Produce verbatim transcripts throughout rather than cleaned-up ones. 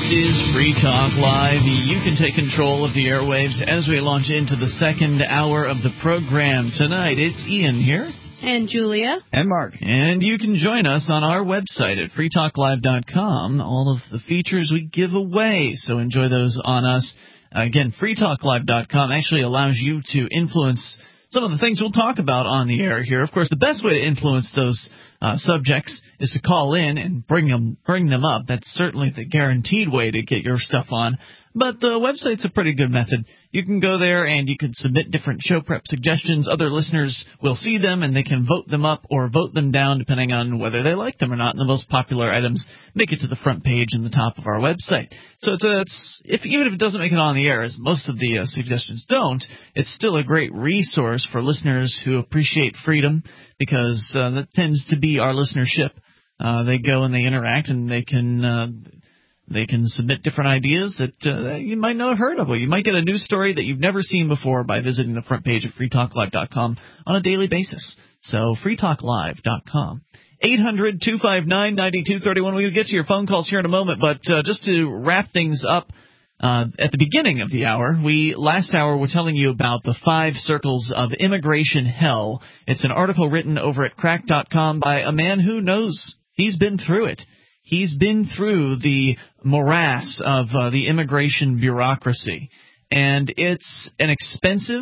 is Free Talk Live. You can take control of the airwaves as we launch into the second hour of the program. Tonight, it's Ian here. And Julia. And Mark. And you can join us on our website at free talk live dot com. All of the features we give away, so enjoy those on us. Again, free talk live dot com actually allows you to influence some of the things we'll talk about on the air here. Of course, the best way to influence those uh, subjects is to call in and bring them bring them up. That's certainly the guaranteed way to get your stuff on. But the website's a pretty good method. You can go there and you can submit different show prep suggestions. Other listeners will see them and they can vote them up or vote them down depending on whether they like them or not. And the most popular items make it to the front page and the top of our website. So it's, a, it's if even if it doesn't make it on the air, as most of the uh, suggestions don't, it's still a great resource for listeners who appreciate freedom, because uh, that tends to be our listenership. Uh, they go and they interact and they can uh, they can submit different ideas that uh, you might not have heard of. Or you might get a news story that you've never seen before by visiting the front page of free talk live dot com on a daily basis. So free talk live dot com. eight hundred two five nine nine two three one. We'll get to your phone calls here in a moment, but uh, just to wrap things up, uh, at the beginning of the hour, we last hour were telling you about the five circles of immigration hell. It's an article written over at crack dot com by a man who knows. He's been through it. He's been through the morass of uh, the immigration bureaucracy, and it's an expensive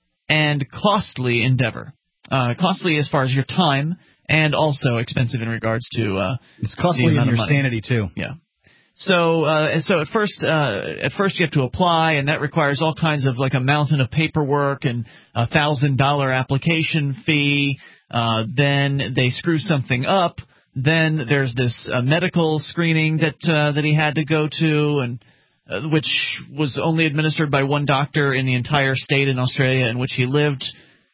and costly endeavor. Uh, costly as far as your time, and also expensive in regards to uh, it's costly in your money. sanity too. Yeah. So, uh, so at first, uh, at first you have to apply, and that requires all kinds of like a mountain of paperwork and a thousand dollar application fee. Uh, then they screw something up. Then there's this uh, medical screening that uh, that he had to go to, and uh, which was only administered by one doctor in the entire state in Australia in which he lived.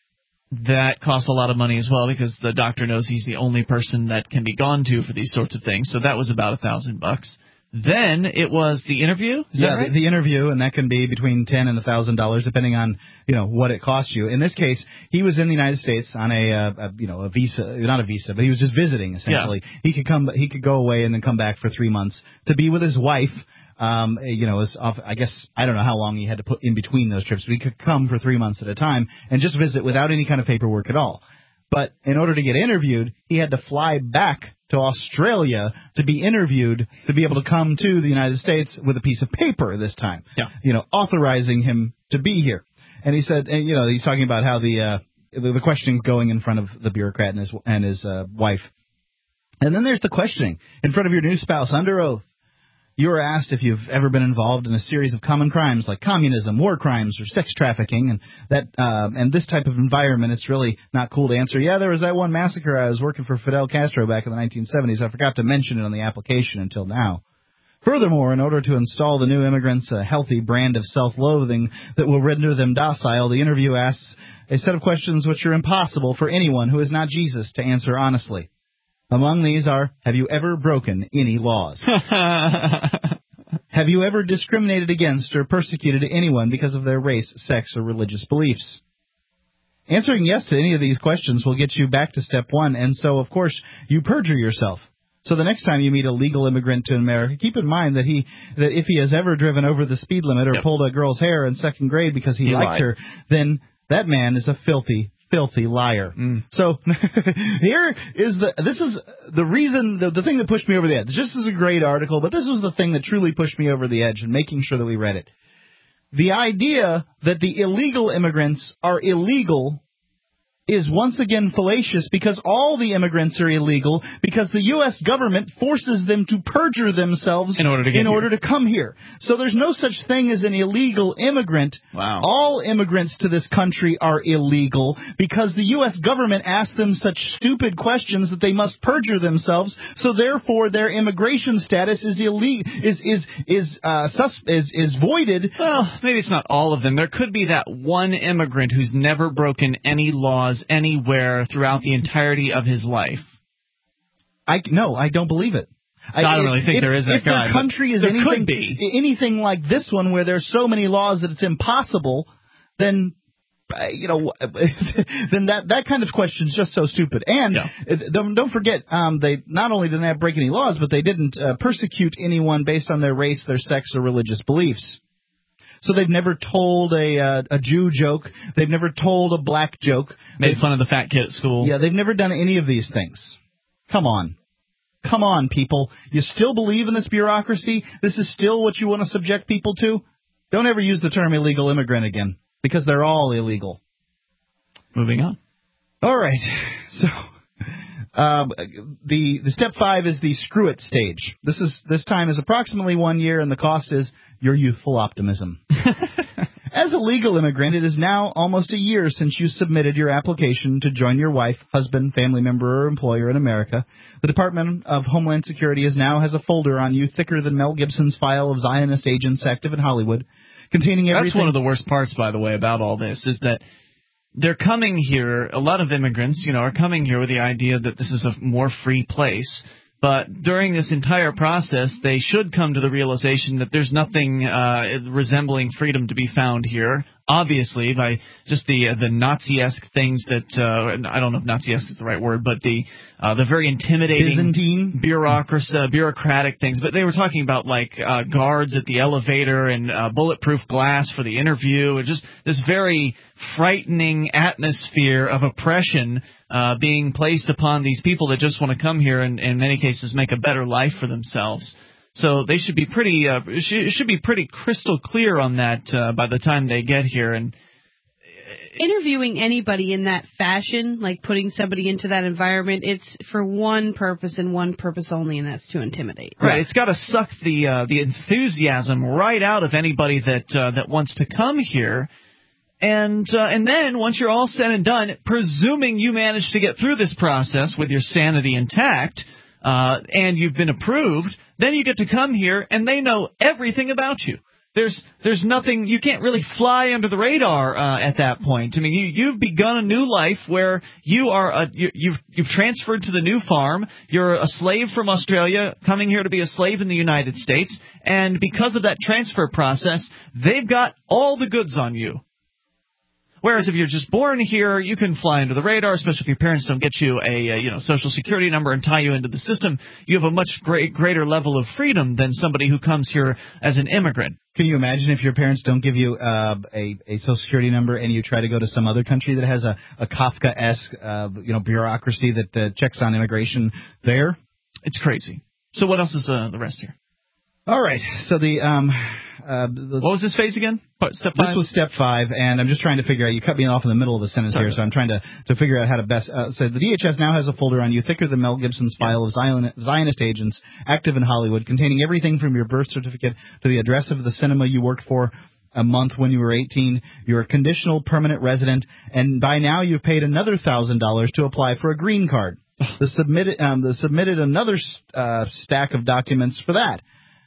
That costs a lot of money as well, because the doctor knows he's the only person that can be gone to for these sorts of things. So that was about a thousand bucks. Then it was the interview. Is yeah, that right? the, the interview, and that can be between ten and a thousand dollars, depending on you know what it costs you. In this case, he was in the United States on a, uh, a you know a visa, not a visa, but he was just visiting essentially. Yeah. He could come, he could go away and then come back for three months to be with his wife. Um, you know, as off, I guess I don't know how long he had to put in between those trips, but he could come for three months at a time and just visit without any kind of paperwork at all. But in order to get interviewed, he had to fly back to Australia to be interviewed, to be able to come to the United States with a piece of paper this time, yeah. you know, authorizing him to be here. And he said, and, you know, he's talking about how the, uh, the the questioning's going in front of the bureaucrat and his and his uh, wife. And then there's the questioning in front of your new spouse under oath. You are asked if you've ever been involved in a series of common crimes like communism, war crimes, or sex trafficking, and that um, and this type of environment. It's really not cool to answer. Yeah, there was that one massacre. I was working for Fidel Castro back in the nineteen seventies. I forgot to mention it on the application until now. Furthermore, in order to install the new immigrants a healthy brand of self-loathing that will render them docile, the interview asks a set of questions which are impossible for anyone who is not Jesus to answer honestly. Among these are, have you ever broken any laws? Have you ever discriminated against or persecuted anyone because of their race, sex, or religious beliefs? Answering yes to any of these questions will get you back to step one, and so, of course, you perjure yourself. So the next time you meet a legal immigrant to America, keep in mind that he that if he has ever driven over the speed limit or yep. pulled a girl's hair in second grade because he, he liked lied. her, then that man is a filthy filthy liar. Mm. So here is the this is the reason the, the thing that pushed me over the edge. This is a great article, but this was the thing that truly pushed me over the edge in making sure that we read it. The idea that the illegal immigrants are illegal is once again fallacious, because all the immigrants are illegal because the U S government forces them to perjure themselves in order to, get in order here. to come here. So there's no such thing as an illegal immigrant. Wow. All immigrants to this country are illegal because the U S government asked them such stupid questions that they must perjure themselves. So therefore, their immigration status is ille- is is is uh, sus- is is voided. Well, maybe it's not all of them. There could be that one immigrant who's never broken any laws anywhere throughout the entirety of his life. I no, I don't believe it. I, I don't really think if, there is that if guy. If their country is anything, anything like this one where there's so many laws that it's impossible, then you know, then that that kind of question is just so stupid. And yeah. don't, don't forget, um, they not only didn't have break any laws, but they didn't uh, persecute anyone based on their race, their sex, or religious beliefs. So they've never told a uh, a Jew joke. They've never told a black joke. Made fun of the fat kid at school. Yeah, they've never done any of these things. Come on. Come on, people. You still believe in this bureaucracy? This is still what you want to subject people to? Don't ever use the term illegal immigrant again, because they're all illegal. Moving on. All right. So um, the the step five is the screw it stage. This is this time is approximately one year, and the cost is your youthful optimism. As a legal immigrant, it is now almost a year since you submitted your application to join your wife, husband, family member, or employer in America. The Department of Homeland Security is now has a folder on you thicker than Mel Gibson's file of Zionist agents active in Hollywood, containing everything. That's one of the worst parts, by the way, about all this, is that they're coming here, a lot of immigrants, you know, are coming here with the idea that this is a more free place. But during this entire process, they should come to the realization that there's nothing uh, resembling freedom to be found here. Obviously, by just the uh, the Nazi-esque things that uh, I don't know if Nazi-esque is the right word, but the uh, the very intimidating Byzantine bureaucracy, uh, bureaucratic things. But they were talking about like uh, guards at the elevator and uh, bulletproof glass for the interview, and just this very frightening atmosphere of oppression uh, being placed upon these people that just want to come here and, in many cases, make a better life for themselves. So they should be pretty uh, it should be pretty crystal clear on that uh, by the time they get here. And interviewing anybody in that fashion, like putting somebody into that environment, it's for one purpose and one purpose only, and that's to intimidate. Right. right. It's got to suck the uh, the enthusiasm right out of anybody that uh, that wants to come here. And uh, and then once you're all said and done, presuming you manage to get through this process with your sanity intact, uh, and you've been approved, then you get to come here and they know everything about you. There's there's nothing, you can't really fly under the radar uh, at that point. I mean, you you've begun a new life where you are a, you, you've you've transferred to the new farm. You're a slave from Australia coming here to be a slave in the United States, and because of that transfer process, they've got all the goods on you. Whereas if you're just born here, you can fly under the radar, especially if your parents don't get you a, a you know social security number and tie you into the system. You have a much great, greater level of freedom than somebody who comes here as an immigrant. Can you imagine if your parents don't give you uh, a, a social security number and you try to go to some other country that has a, a Kafka-esque uh, you know bureaucracy that uh, checks on immigration there? It's crazy. So what else is uh, the rest here? All right. So the um. Uh, what was this phase again? Step five? This was step five, and I'm just trying to figure out. You cut me off in the middle of a sentence Sorry. here, so I'm trying to, to figure out how to best. Uh, so the D H S now has a folder on you thicker than Mel Gibson's file of Zionist agents active in Hollywood, containing everything from your birth certificate to the address of the cinema you worked for a month when you were eighteen. You're a conditional permanent resident, and by now you've paid another one thousand dollars to apply for a green card. the submitted um, the submitted another uh, stack of documents for that.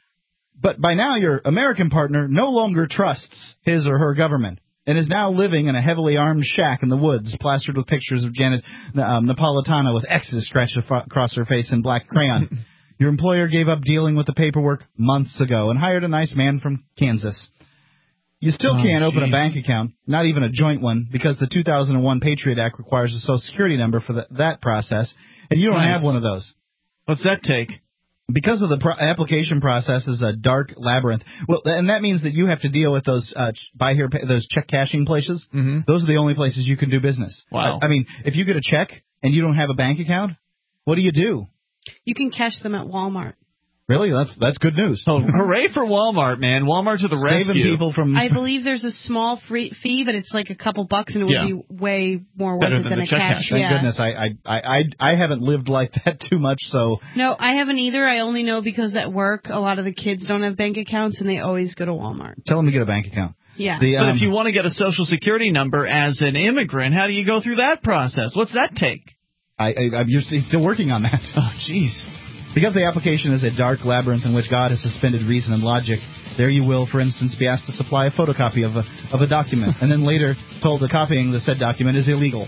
But by now, your American partner no longer trusts his or her government and is now living in a heavily armed shack in the woods, plastered with pictures of Janet um, Napolitano with X's scratched across her face in black crayon. Your employer gave up dealing with the paperwork months ago and hired a nice man from Kansas. You still oh, can't open geez. a bank account, not even a joint one, because the two thousand one Patriot Act requires a Social Security number for the, that process, and you don't nice. have one of those. What's that take? Because of the pro- application process is a dark labyrinth. Well, and that means that you have to deal with those uh, buy here, pay, those check cashing places. Mm-hmm. Those are the only places you can do business. Wow. I, I mean, if you get a check and you don't have a bank account, what do you do? You can cash them at Walmart. Really? That's that's good news. Oh, hooray for Walmart, man. Walmart to the rescue. Saving people from... I believe there's a small free fee, but it's like a couple bucks, and it would yeah. be way more worth Better it than than the a check cash. cash. Thank yeah. goodness. I, I, I, I, I haven't lived like that too much, so... No, I haven't either. I only know because at work, a lot of the kids don't have bank accounts, and they always go to Walmart. Tell them to get a bank account. Yeah. The, um, but if you want to get a Social Security number as an immigrant, how do you go through that process? What's that take? I, I, I'm you're still working on that. Oh, jeez. Because the application is a dark labyrinth in which God has suspended reason and logic, there you will, for instance, be asked to supply a photocopy of a of a document, and then later told that copying the said document is illegal.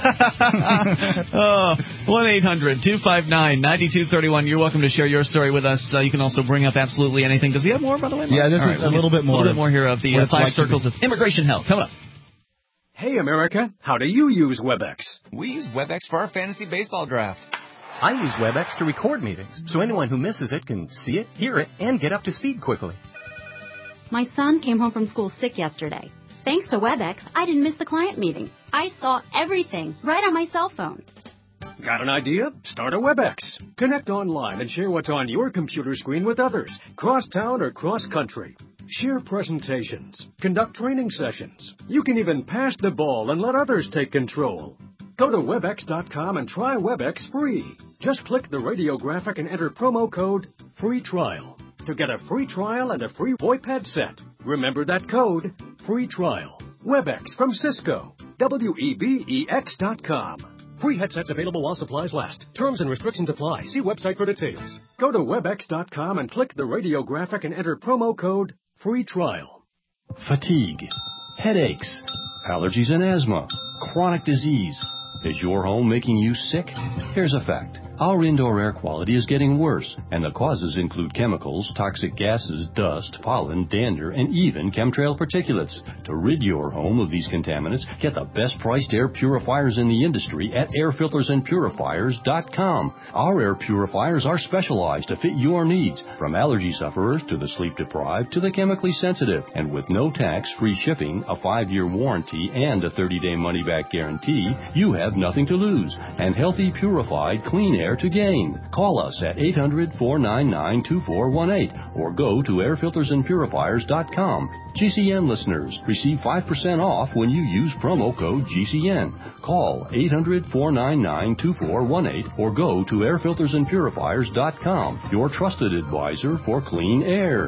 oh, one eight hundred two five nine nine two three one. You're welcome to share your story with us. Uh, you can also bring up absolutely anything. Does he have more, by the way? Yeah, this All is right, a little bit more. A little bit more here of the uh, five like circles of immigration hell. Coming up. Hey, America, how do you use WebEx? We use WebEx for our fantasy baseball draft. I use WebEx to record meetings, so anyone who misses it can see it, hear it, and get up to speed quickly. My son came home from school sick yesterday. Thanks to WebEx, I didn't miss the client meeting. I saw everything right on my cell phone. Got an idea? Start a WebEx. Connect online and share what's on your computer screen with others, cross-town or cross-country. Share presentations. Conduct training sessions. You can even pass the ball and let others take control. Go to webex dot com and try WebEx free. Just click the radio graphic and enter promo code FREE TRIAL to get a free trial and a free VoIP headset. Remember that code, FREE TRIAL. WebEx from Cisco. W E B E X dot com. Free headsets available while supplies last. Terms and restrictions apply. See website for details. Go to webex dot com and click the radio graphic and enter promo code FREE TRIAL. Fatigue, headaches, allergies and asthma, chronic disease. Is your home making you sick? Here's a fact. Our indoor air quality is getting worse, and the causes include chemicals, toxic gases, dust, pollen, dander, and even chemtrail particulates. To rid your home of these contaminants, get the best priced air purifiers in the industry at air filters and purifiers dot com. Our air purifiers are specialized to fit your needs, from allergy sufferers to the sleep deprived to the chemically sensitive. And with no tax, free shipping, a five-year warranty, and a thirty-day money-back guarantee, you have nothing to lose, and healthy, purified, clean air to gain. Call us at eight hundred, four nine nine, two four one eight or go to air filters and purifiers dot com. G C N listeners receive five percent off when you use promo code G C N. Call eight hundred, four nine nine, two four one eight or go to air filters and purifiers dot com, your trusted advisor for clean air.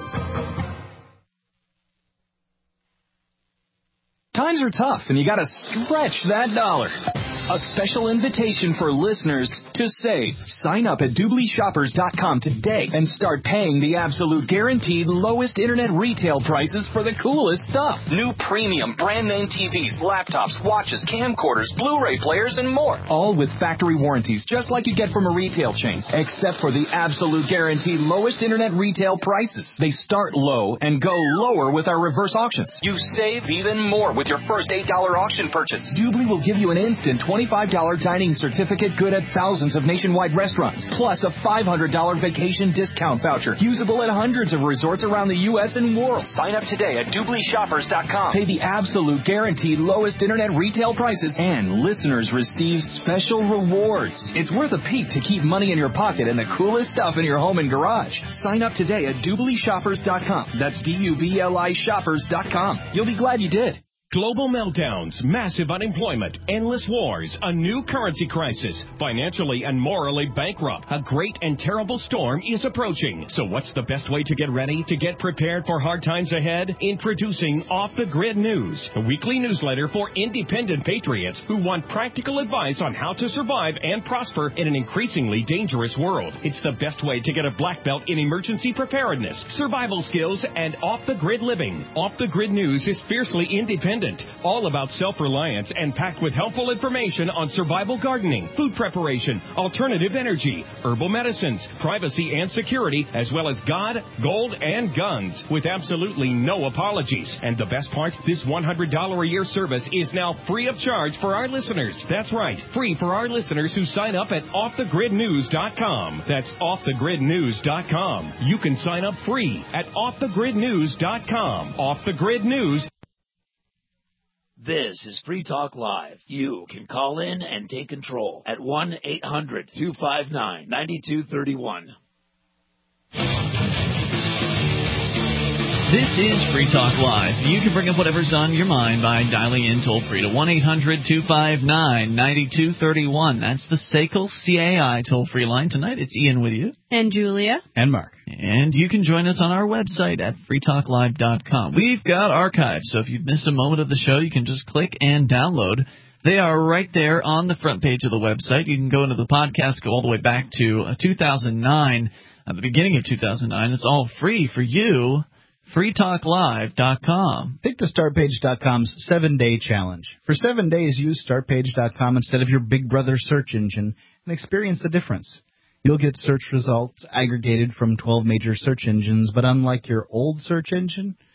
Times are tough, and you gotta stretch that dollar. A special invitation for listeners to save. Sign up at Doobly Shoppers dot com today and start paying the absolute guaranteed lowest internet retail prices for the coolest stuff. New premium brand name T Vs, laptops, watches, camcorders, Blu-ray players, and more. All with factory warranties, just like you get from a retail chain, except for the absolute guaranteed lowest internet retail prices. They start low and go lower with our reverse auctions. You save even more with your first eight dollar auction purchase. Doobly will give you an instant twenty-five dollar dining certificate good at thousands of nationwide restaurants, plus a five hundred dollar vacation discount voucher, usable at hundreds of resorts around the U S and world. Sign up today at Doobly Shoppers dot com. Pay the absolute guaranteed lowest internet retail prices, and listeners receive special rewards. It's worth a peek to keep money in your pocket and the coolest stuff in your home and garage. Sign up today at Doobly Shoppers dot com. That's D U B L I Shoppers dot com. You'll be glad you did. Global meltdowns, massive unemployment, endless wars, a new currency crisis, financially and morally bankrupt. A great and terrible storm is approaching. So what's the best way to get ready, to get prepared for hard times ahead? Introducing Off the Grid News, a weekly newsletter for independent patriots who want practical advice on how to survive and prosper in an increasingly dangerous world. It's the best way to get a black belt in emergency preparedness, survival skills, and off-the-grid living. Off the Grid News is fiercely independent, all about self-reliance, and packed with helpful information on survival gardening, food preparation, alternative energy, herbal medicines, privacy and security, as well as God, gold, and guns, with absolutely no apologies. And the best part, this one hundred dollars a year service is now free of charge for our listeners. That's right, free for our listeners who sign up at off the grid news dot com. That's off the grid news dot com. You can sign up free at off the grid news dot com. Off the Grid News. This is Free Talk Live. You can call in and take control at one eight hundred, two five nine, nine two three one. This is Free Talk Live. You can bring up whatever's on your mind by dialing in toll-free to one eight hundred, two five nine, nine two three one. That's the S A C L C A I toll-free line. Tonight it's Ian with you. And Julia. And Mark. And you can join us on our website at free talk live dot com. We've got archives, so if you've missed a moment of the show, you can just click and download. They are right there on the front page of the website. You can go into the podcast, go all the way back to uh, two thousand nine, at the beginning of two thousand nine. It's all free for you. free talk live dot com. Take the start page dot com's seven-day challenge. For seven days, use start page dot com instead of your Big Brother search engine and experience the difference. You'll get search results aggregated from twelve major search engines, but unlike your old search engine,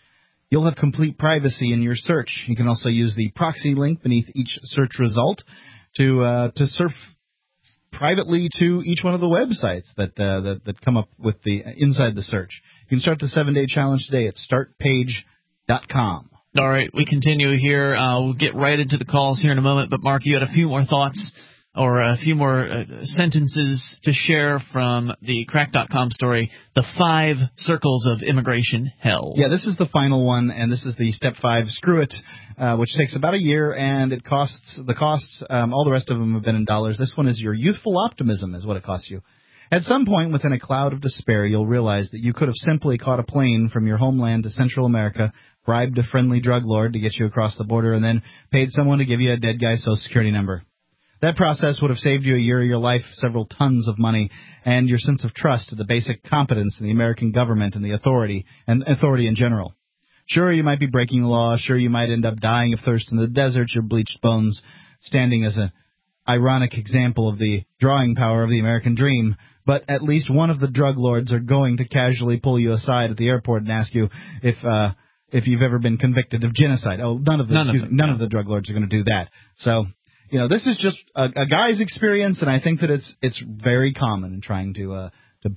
You'll have complete privacy in your search. You can also use the proxy link beneath each search result to uh, to surf privately to each one of the websites that, uh, that that come up with the inside the search. You can start the seven-day challenge today at start page dot com. All right, we continue here. Uh, we'll get right into the calls here in a moment. But, Mark, you had a few more thoughts or a few more uh, sentences to share from the crack dot com story, The Five Circles of Immigration Hell. Yeah, this is the final one, and this is the Step five, Screw It, uh, which takes about a year, and it costs, the costs, um, all the rest of them have been in dollars. This one is your youthful optimism is what it costs you. At some point within a cloud of despair, you'll realize that you could have simply caught a plane from your homeland to Central America, bribed a friendly drug lord to get you across the border, and then paid someone to give you a dead guy's social security number. That process would have saved you a year of your life, several tons of money, and your sense of trust, the basic confidence in the American government and the authority, and authority in general. Sure, you might be breaking the law. Sure, you might end up dying of thirst in the desert, your bleached bones standing as an ironic example of the drawing power of the American dream. But at least one of the drug lords are going to casually pull you aside at the airport and ask you if uh, if you've ever been convicted of genocide. Oh, none of the none, excuse of, me, none yeah. of the drug lords are going to do that. So, you know, this is just a, a guy's experience, and I think that it's it's very common in trying to uh, to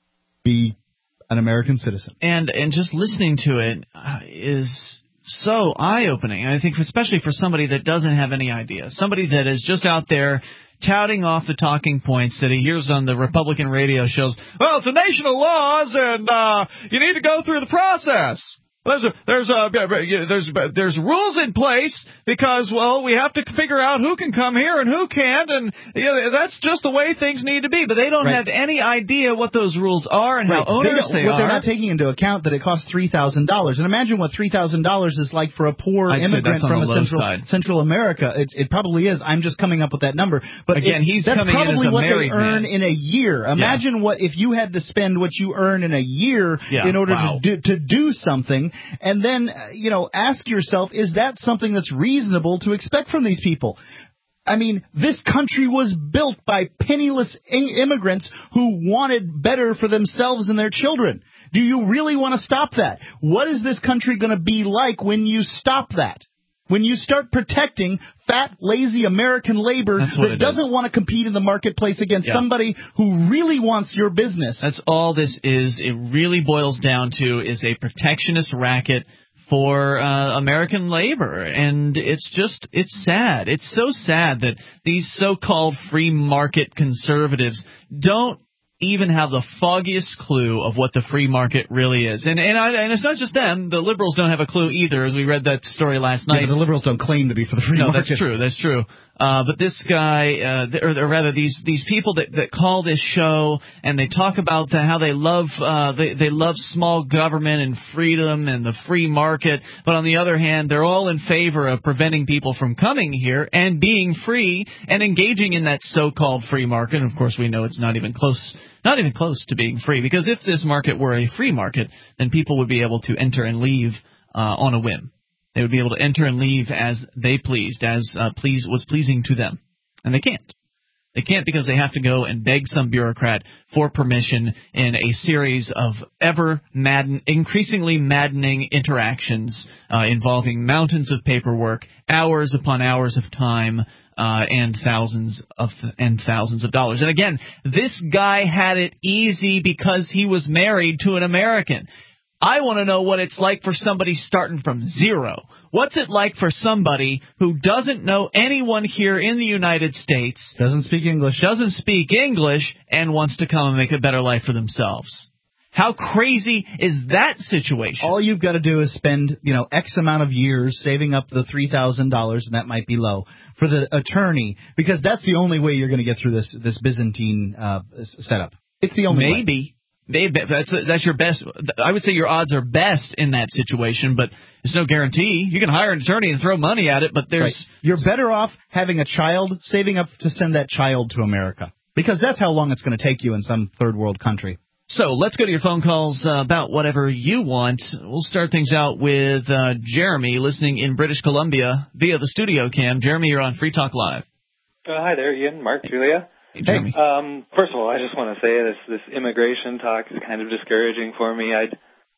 be an American citizen. And and just listening to it uh, is so eye-opening. I think especially for somebody that doesn't have any idea, somebody that is just out there touting off the talking points that he hears on the Republican radio shows. Well, it's a nation of laws, and uh, you need to go through the process. There's a, there's a, there's there's rules in place because, well, we have to figure out who can come here and who can't, and you know, that's just the way things need to be. But they don't right. have any idea what those rules are and right. how onerous they they what are. They're not taking into account that it costs three thousand dollars. And imagine what three thousand dollars is like for a poor I'd immigrant from a central side. Central America. It, it probably is. I'm just coming up with that number. But again, it, he's that's coming probably in as a what they earn man. in a year. Imagine yeah. what if you had to spend what you earn in a year yeah. in order wow. to do, to do something, and then you know, ask yourself, is that something that's reasonable to expect from these people? I mean, this country was built by penniless immigrants who wanted better for themselves and their children. Do you really want to stop that? What is this country going to be like when you stop that? When you start protecting fat, lazy American labor that doesn't is. want to compete in the marketplace against yeah. somebody who really wants your business. That's all this is. It really boils down to is a protectionist racket for uh, American labor, and it's just, it's sad. It's so sad that these so-called free market conservatives don't even have the foggiest clue of what the free market really is. And and, I, and it's not just them. The liberals don't have a clue either, as we read that story last night. Yeah, the liberals don't claim to be for the free no, market. No, that's true. That's true. Uh, but this guy, uh, or, or rather these these people that, that call this show and they talk about the, how they love uh, they they love small government and freedom and the free market, but on the other hand, they're all in favor of preventing people from coming here and being free and engaging in that so-called free market. And of course, we know it's not even close, not even close to being free, because if this market were a free market, then people would be able to enter and leave uh, on a whim. They would be able to enter and leave as they pleased, as uh, please was pleasing to them. And they can't. They can't because they have to go and beg some bureaucrat for permission in a series of ever madden, increasingly maddening interactions uh, involving mountains of paperwork, hours upon hours of time, uh, and thousands of and thousands of dollars. And again, this guy had it easy because he was married to an American. I want to know what it's like for somebody starting from zero. What's it like for somebody who doesn't know anyone here in the United States, doesn't speak English, doesn't speak English, and wants to come and make a better life for themselves? How crazy is that situation? All you've got to do is spend, you know, X amount of years saving up the three thousand dollars, and that might be low, for the attorney, because that's the only way you're going to get through this this Byzantine uh, setup. It's the only Maybe. way. Maybe. That's, that's your best. I would say your odds are best in that situation, but there's no guarantee. You can hire an attorney and throw money at it, but there's... Right. You're better off having a child, saving up to send that child to America, because that's how long it's going to take you in some third world country. So let's go to your phone calls uh, about whatever you want. We'll start things out with uh, Jeremy, listening in British Columbia via the studio cam. Jeremy, you're on Free Talk Live. Uh, hi there, Ian, Mark, Julia. Hey, Jeremy. Um, first of all, I just want to say this this immigration talk is kind of discouraging for me. I'd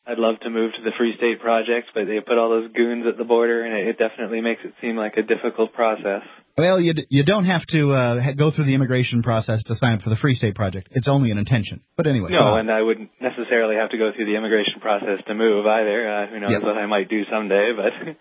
I'd love to move to the Free State Project, but they put all those goons at the border, and it, it definitely makes it seem like a difficult process. Well, you d- you don't have to uh, ha- go through the immigration process to sign up for the Free State Project. It's only an intention. But anyway. No, and I wouldn't necessarily have to go through the immigration process to move either. Uh, who knows yep. what I might do someday, but...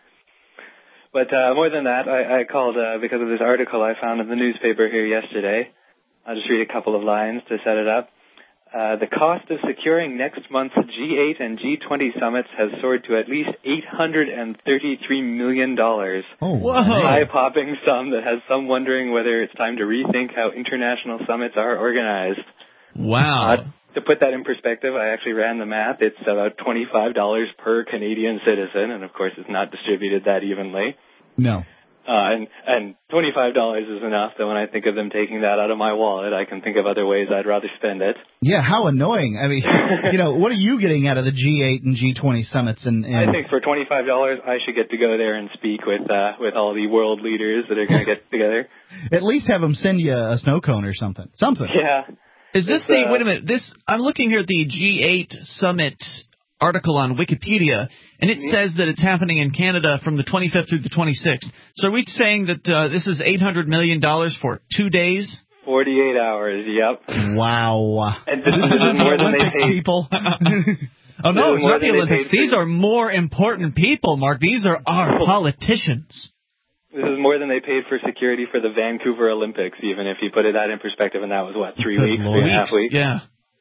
But uh, more than that, I, I called uh, because of this article I found in the newspaper here yesterday. I'll just read a couple of lines to set it up. Uh, the cost of securing next month's G eight and G twenty summits has soared to at least eight hundred thirty-three million dollars. Oh, whoa. A eye-popping sum that has some wondering whether it's time to rethink how international summits are organized. Wow. Uh, to put that in perspective, I actually ran the math. It's about twenty-five dollars per Canadian citizen, and of course it's not distributed that evenly. No. Uh, and, and twenty-five dollars is enough that when I think of them taking that out of my wallet, I can think of other ways I'd rather spend it. Yeah, how annoying. I mean, you know, what are you getting out of the G eight and G twenty summits? And, and... I think for twenty-five dollars, I should get to go there and speak with uh, with all the world leaders that are going to get together. At least have them send you a snow cone or something. Something. Yeah. Is this it's, the, uh, wait a minute, this, I'm looking here at the G eight summit article on Wikipedia, and it mm-hmm. says that it's happening in Canada from the twenty-fifth through the twenty-sixth. So are we saying that uh, this is eight hundred million dollars for two days? forty-eight hours, yep. Wow. And this is more than they paid. People. Oh, no, it's not the Olympics. These are more important people, Mark. These are our politicians. This is more than they paid for security for the Vancouver Olympics, even if you put it that in perspective, and that was, what, three Good weeks, Lord. three and a half weeks? Yeah.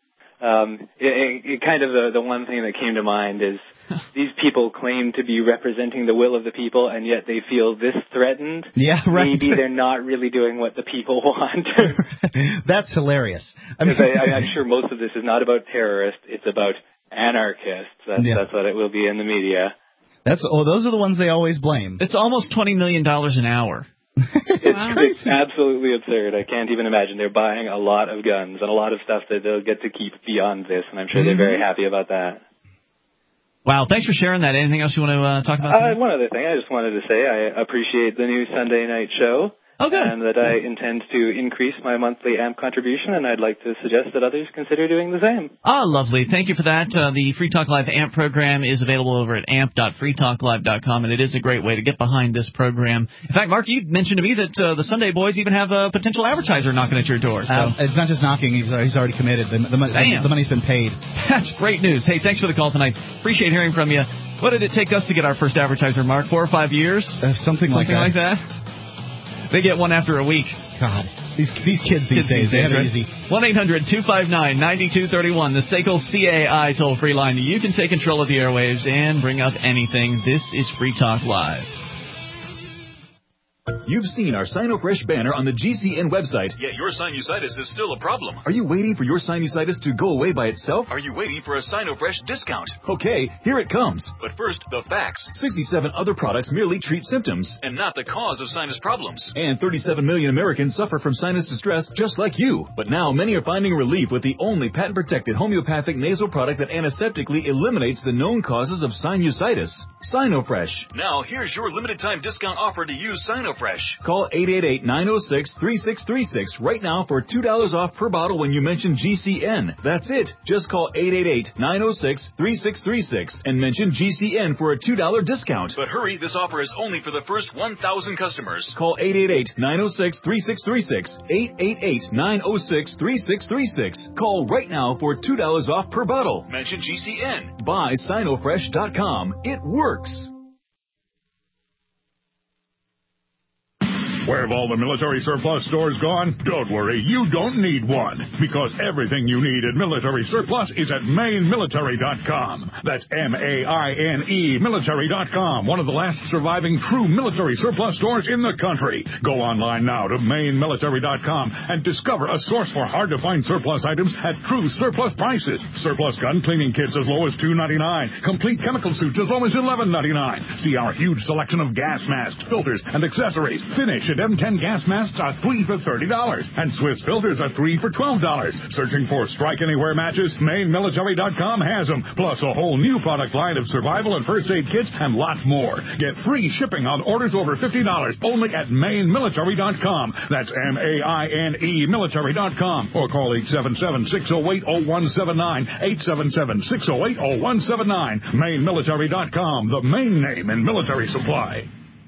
Um, it, it, it kind of the, the one thing that came to mind is these people claim to be representing the will of the people, and yet they feel this threatened. Yeah, right. Maybe they're not really doing what the people want. That's hilarious. I mean, I, I, I'm sure most of this is not about terrorists. It's about anarchists. That's, yeah. that's what it will be in the media. That's oh, those are the ones they always blame. It's almost twenty million dollars an hour. It's, wow. It's absolutely absurd. I can't even imagine. They're buying a lot of guns and a lot of stuff that they'll get to keep beyond this, and I'm sure mm-hmm. they're very happy about that. Wow, thanks for sharing that. Anything else you want to uh, talk about? Uh, one other thing I just wanted to say, I appreciate the new Sunday night show. Oh, good. And that I intend to increase my monthly A M P contribution, and I'd like to suggest that others consider doing the same. Ah, lovely. Thank you for that. Uh, the Free Talk Live A M P program is available over at amp dot free talk live dot com, and it is a great way to get behind this program. In fact, Mark, you mentioned to me that uh, the Sunday Boys even have a potential advertiser knocking at your door. So. Uh, it's not just knocking. He's, he's already committed. The, the, the, the money's been paid. That's great news. Hey, thanks for the call tonight. Appreciate hearing from you. What did it take us to get our first advertiser, Mark? Four or five years? Uh, something, something like like that. that? They get one after a week. God, these these kids these kids days, they have right? it easy. one eight hundred two five nine nine two three one, the S A C L C A I toll-free line. You can take control of the airwaves and bring up anything. This is Free Talk Live. You've seen our SinuFresh banner on the G C N website. Yet your sinusitis is still a problem. Are you waiting for your sinusitis to go away by itself? Are you waiting for a SinuFresh discount? Okay, here it comes. But first, the facts. sixty-seven other products merely treat symptoms. And not the cause of sinus problems. And thirty-seven million Americans suffer from sinus distress just like you. But now many are finding relief with the only patent-protected homeopathic nasal product that antiseptically eliminates the known causes of sinusitis. SinuFresh. Now, here's your limited-time discount offer to use SinuFresh. Call eight eight eight, nine oh six, three six three six right now for two dollars off per bottle when you mention G C N. That's it. Just call eight eight eight, nine oh six, three six three six and mention G C N for a two dollars discount. But hurry, this offer is only for the first one thousand customers. Call eight eight eight, nine oh six, three six three six, eight eight eight, nine oh six, three six three six. Call right now for two dollars off per bottle. Mention G C N. Buy Sinofresh dot com. It works. Where have all the military surplus stores gone? Don't worry, you don't need one, because everything you need at Military Surplus is at Maine Military dot com. That's M A I N E Military dot com, one of the last surviving true military surplus stores in the country. Go online now to Maine Military dot com and discover a source for hard-to-find surplus items at true surplus prices. Surplus gun cleaning kits as low as two dollars and ninety-nine cents. Complete chemical suits as low as eleven dollars and ninety-nine cents. See our huge selection of gas masks, filters, and accessories. Finish Efficient M ten gas masks are three for thirty dollars, and Swiss filters are three for twelve dollars. Searching for Strike Anywhere matches? Maine Military dot com has them, plus a whole new product line of survival and first aid kits and lots more. Get free shipping on orders over fifty dollars only at Maine Military dot com. That's M A I N E Military dot com. Or call eight seven seven, six oh eight, oh one seven nine, eight seven seven, six oh eight, oh one seven nine. Maine Military dot com, the main name in military supply.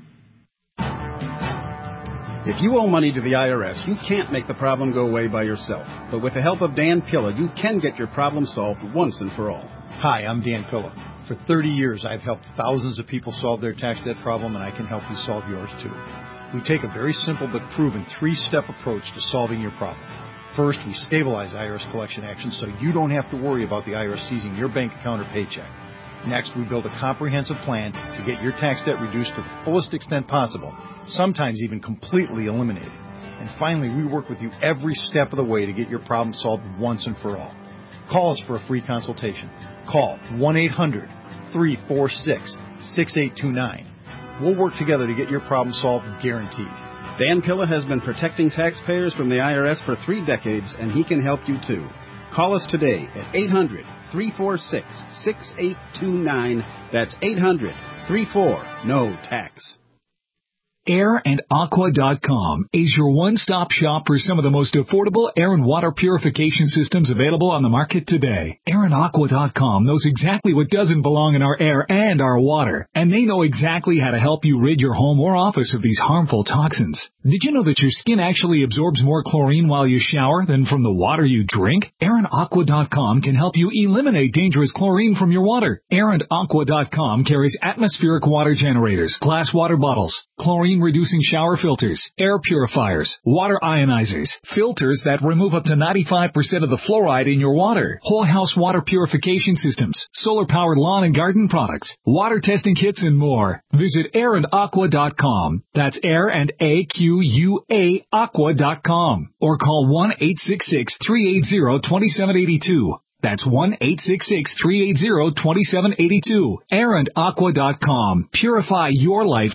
If you owe money to the I R S, you can't make the problem go away by yourself. But with the help of Dan Pilla, you can get your problem solved once and for all. Hi, I'm Dan Pilla. For thirty years, I've helped thousands of people solve their tax debt problem, and I can help you solve yours too. We take a very simple but proven three-step approach to solving your problem. First, we stabilize I R S collection actions so you don't have to worry about the I R S seizing your bank account or paycheck. Next, we build a comprehensive plan to get your tax debt reduced to the fullest extent possible, sometimes even completely eliminated. And finally, we work with you every step of the way to get your problem solved once and for all. Call us for a free consultation. Call one eight hundred, three four six, six eight two nine. We'll work together to get your problem solved, guaranteed. Dan Pilla has been protecting taxpayers from the I R S for three decades, and he can help you too. Call us today at eight hundred, three four six, six eight two nine. That's eight hundred, three four, N O tax. Air and Aqua dot com is your one-stop shop for some of the most affordable air and water purification systems available on the market today. Air and Aqua dot com knows exactly what doesn't belong in our air and our water, and they know exactly how to help you rid your home or office of these harmful toxins. Did you know that your skin actually absorbs more chlorine while you shower than from the water you drink? Air and Aqua dot com can help you eliminate dangerous chlorine from your water. Air and Aqua dot com carries atmospheric water generators, glass water bottles, chlorine reducing shower filters, air purifiers, water ionizers, filters that remove up to ninety-five percent of the fluoride in your water, whole house water purification systems, solar powered lawn and garden products, water testing kits, and more. Visit air and aqua dot com. That's air and A Q U A aqua dot com. Or call one eight six six, three eight zero, two seven eight two. That's one eight six six, three eight zero, two seven eight two. air and aqua dot com. Purify your life.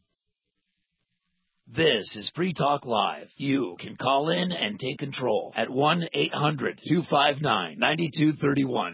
This is Free Talk Live. You can call in and take control at one eight hundred, two five nine, nine two three one.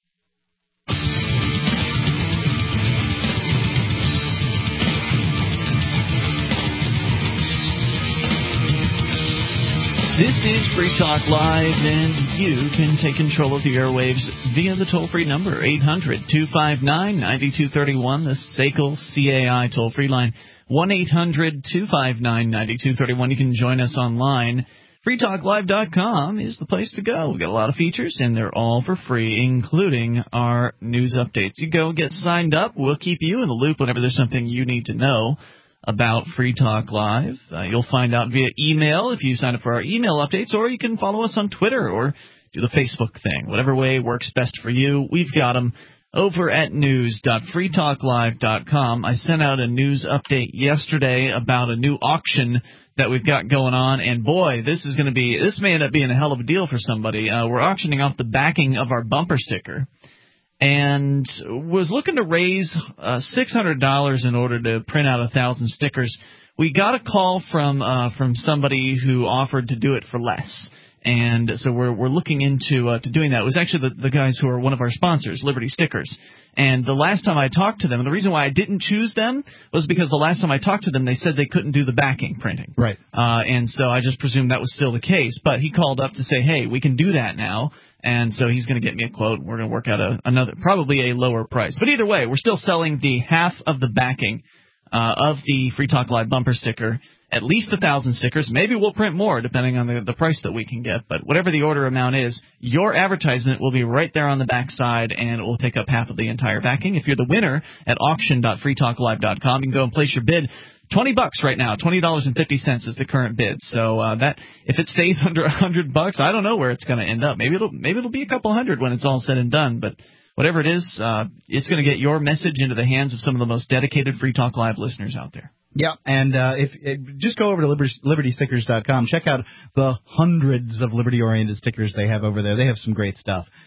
This is Free Talk Live, and you can take control of the airwaves via the toll-free number, eight hundred, two five nine, nine two three one, the S A C L C A I toll-free line, one eight hundred, two five nine, nine two three one. You can join us online. free talk live dot com is the place to go. We've got a lot of features, and they're all for free, including our news updates. You go get signed up. We'll keep you in the loop whenever there's something you need to know about Free Talk Live. Uh, you'll find out via email if you sign up for our email updates, or you can follow us on Twitter or do the Facebook thing. Whatever way works best for you, we've got them over at news dot free talk live dot com. I sent out a news update yesterday about a new auction that we've got going on, and boy, this is going to be, this may end up being a hell of a deal for somebody. Uh, we're auctioning off the backing of our bumper sticker, and was looking to raise uh, six hundred dollars in order to print out a thousand stickers. We got a call from uh, from somebody who offered to do it for less, and so we're we're looking into uh, to doing that. It was actually the, the guys who are one of our sponsors, Liberty Stickers. And the last time I talked to them, and the reason why I didn't choose them was because the last time I talked to them, they said they couldn't do the backing printing. Right. Uh, and so I just presumed that was still the case. But he called up to say, hey, we can do that now. And so he's going to get me a quote. We're going to work out a, another, probably a lower price. But either way, we're still selling the half of the backing uh, of the Free Talk Live bumper sticker, at least a thousand stickers. Maybe we'll print more depending on the, the price that we can get. But whatever the order amount is, your advertisement will be right there on the back side, and it will take up half of the entire backing. If you're the winner at auction dot free talk live dot com, you can go and place your bid. Twenty bucks right now. Twenty dollars and fifty cents is the current bid. So uh, that if it stays under a hundred bucks, I don't know where it's going to end up. Maybe it'll maybe it'll be a couple hundred when it's all said and done. But whatever it is, uh, it's going to get your message into the hands of some of the most dedicated Free Talk Live listeners out there. Yeah, and uh, if, if just go over to liberty, liberty stickers dot com. Check out the hundreds of Liberty-oriented stickers they have over there. They have some great stuff.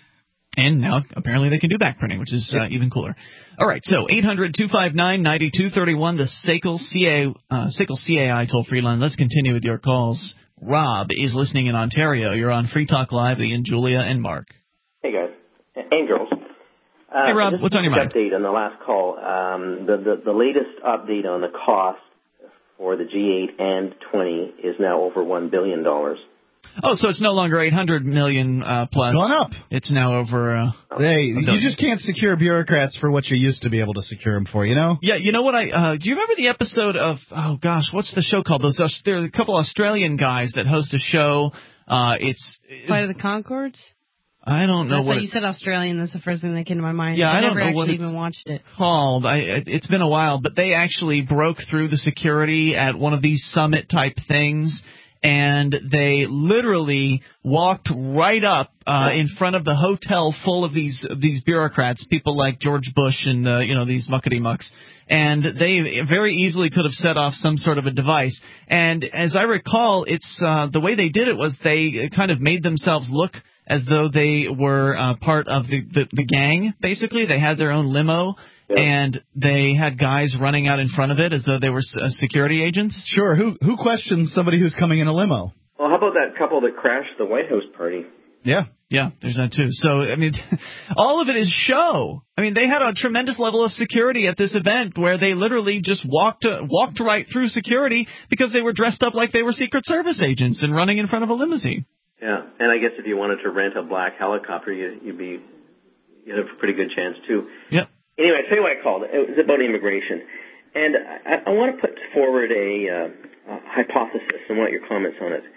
And now, apparently, they can do back printing, which is uh, even cooler. All right, so eight hundred two five nine nine two three one, the S A C L C A, uh, S A C L C A I toll-free line. Let's continue with your calls. Rob is listening in Ontario. You're on Free Talk Live, the Ian, Julia, and Mark. Hey, guys. And girls. Uh, hey, Rob, what's on your mind? Update on the last call. Um, the, the, the latest update on the cost for the G eight and twenty is now over one billion dollars. Oh, so it's no longer eight hundred million uh, plus. It's gone up. It's now over. Uh, hey, you just can't secure bureaucrats for what you used to be able to secure them for, you know? Yeah, you know what? I uh, do you remember the episode of? Oh gosh, what's the show called? Those there are a couple Australian guys that host a show. Uh, it's Flight of the Conchords. I don't know that's what you said. Australian. That's the first thing that came to my mind. Yeah, I, I don't never know actually what it's even watched it. Called. I, it's been a while, but they actually broke through the security at one of these summit type things. And they literally walked right up uh, in front of the hotel full of these these bureaucrats, people like George Bush and uh, you know these muckety mucks, and they very easily could have set off some sort of a device. And as I recall, it's uh, the way they did it was they kind of made themselves look as though they were uh, part of the, the the gang. Basically, they had their own limo. And they had guys running out in front of it as though they were uh, security agents? Sure. Who who questions somebody who's coming in a limo? Well, how about that couple that crashed the White House party? Yeah. Yeah, there's that too. So, I mean, all of it is show. I mean, they had a tremendous level of security at this event where they literally just walked uh, walked right through security because they were dressed up like they were Secret Service agents and running in front of a limousine. Yeah, and I guess if you wanted to rent a black helicopter, you, you'd be you'd have a pretty good chance too. Yep. Anyway, I tell you why I called. It was about immigration. And I, I want to put forward a, uh, a hypothesis and want your comments on it.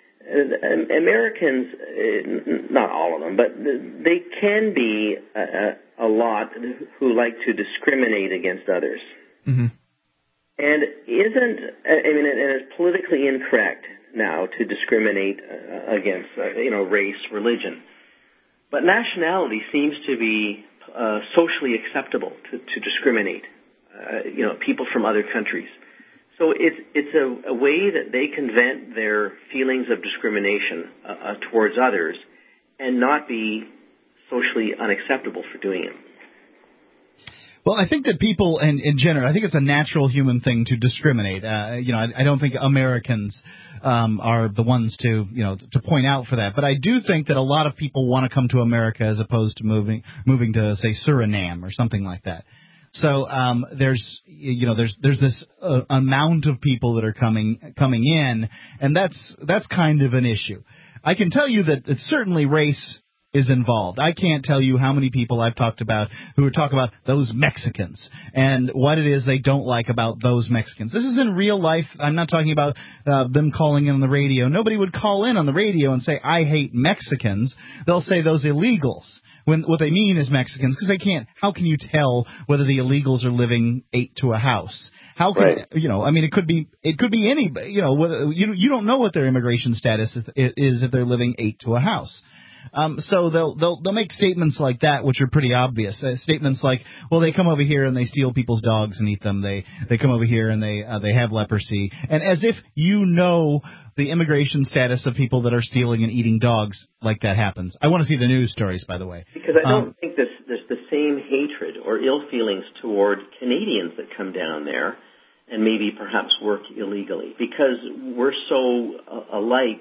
Uh, Americans, uh, not all of them, but they can be a, a lot who like to discriminate against others. Mm-hmm. And isn't, I mean, and it's politically incorrect now to discriminate uh, against, uh, you know, race, religion. But nationality seems to be Uh, socially acceptable to, to discriminate, uh, you know, people from other countries. So it's it's a, a way that they can vent their feelings of discrimination uh, uh, towards others, and not be socially unacceptable for doing it. Well, I think that people, in, in general, I think it's a natural human thing to discriminate. Uh, you know, I, I don't think Americans um, are the ones to, you know, to point out for that. But I do think that a lot of people want to come to America as opposed to moving, moving to, say, Suriname or something like that. So um, there's, you know, there's there's this uh, amount of people that are coming coming in, and that's that's kind of an issue. I can tell you that it's certainly race is involved. I can't tell you how many people I've talked about who talk about those Mexicans and what it is they don't like about those Mexicans. This is in real life. I'm not talking about uh, them calling in on the radio. Nobody would call in on the radio and say, I hate Mexicans. They'll say those illegals. When what they mean is Mexicans, because they can't. How can you tell whether the illegals are living eight to a house? How can right. you know? I mean, it could be it could be any. You know, whether, you you don't know what their immigration status is, is if they're living eight to a house. Um, so they'll they'll they'll make statements like that, which are pretty obvious. Uh, statements like, well, they come over here and they steal people's dogs and eat them. They they come over here and they uh, they have leprosy, and as if you know the immigration status of people that are stealing and eating dogs, like that happens. I want to see the news stories, by the way. Because I don't um, think there's there's the same hatred or ill feelings toward Canadians that come down there and maybe perhaps work illegally, because we're so uh, alike.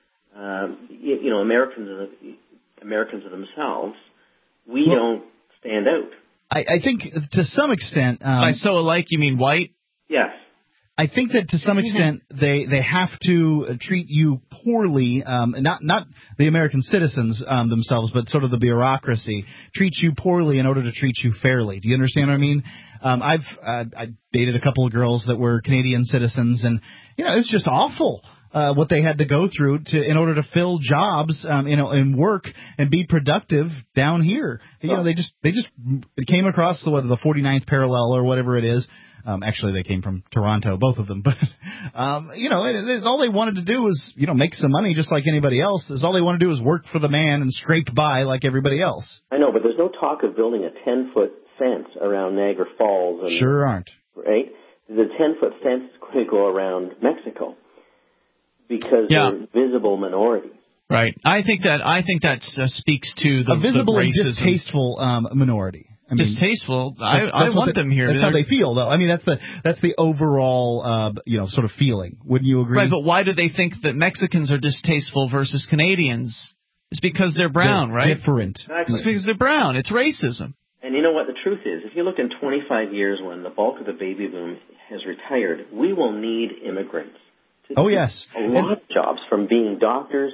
Um, you, you know, Americans are the, Americans are themselves. We well, don't stand out. I, I think to some extent. Um, By so alike, you mean white? Yes. I think that to some extent they, they have to treat you poorly, um, not not the American citizens um, themselves, but sort of the bureaucracy treat you poorly in order to treat you fairly. Do you understand what I mean? Um, I've uh, I dated a couple of girls that were Canadian citizens, and you know, it's just awful. Uh, what they had to go through to in order to fill jobs, um, you know, and work and be productive down here. You know, they just they just came across the what the forty-ninth parallel or whatever it is. Um, actually, they came from Toronto, both of them. But um, you know, it, it, all they wanted to do was you know make some money just like anybody else. Is all they want to do is work for the man and scrape by like everybody else. I know, but there's no talk of building a ten-foot fence around Niagara Falls. And, sure aren't. Right? The ten-foot fence is going to go around Mexico. Because yeah. they're visible minorities. Right. I think that I think that uh, speaks to the a visible the and racism. distasteful um, minority. I mean, distasteful. I, that's, I that's want the, them here. That's They're, how they feel, though. I mean, that's the that's the overall, uh, you know, sort of feeling. Wouldn't you agree? Right, but why do they think that Mexicans are distasteful versus Canadians? It's because they're brown, they're right? Different. Exactly. It's because they're brown. It's racism. And you know what the truth is? If you look in twenty-five years when the bulk of the baby boom has retired, we will need immigrants. To oh, do yes. A lot of jobs, from being doctors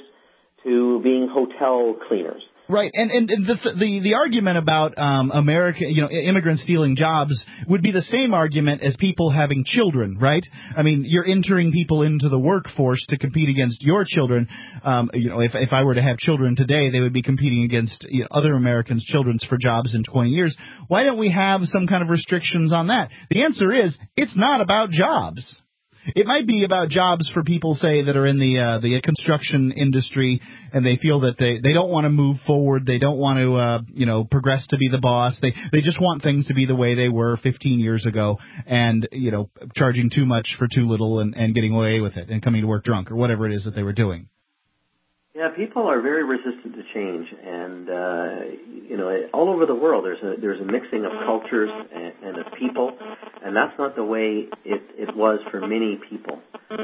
to being hotel cleaners. Right, and and the the the argument about um, American, you know, immigrants stealing jobs would be the same argument as people having children, right? I mean, you're entering people into the workforce to compete against your children. Um, you know, if if I were to have children today, they would be competing against you know, other Americans' children for jobs in twenty years. Why don't we have some kind of restrictions on that? The answer is it's not about jobs. It might be about jobs for people, say, that are in the uh, the construction industry, and they feel that they, they don't want to move forward. They don't want to, uh, you know, progress to be the boss. They they just want things to be the way they were fifteen years ago, and you know, charging too much for too little, and, and getting away with it, and coming to work drunk or whatever it is that they were doing. Yeah, people are very resistant to change, and uh, you know, all over the world there's a there's a mixing of cultures and, and of people, and that's not the way it, it was for many people.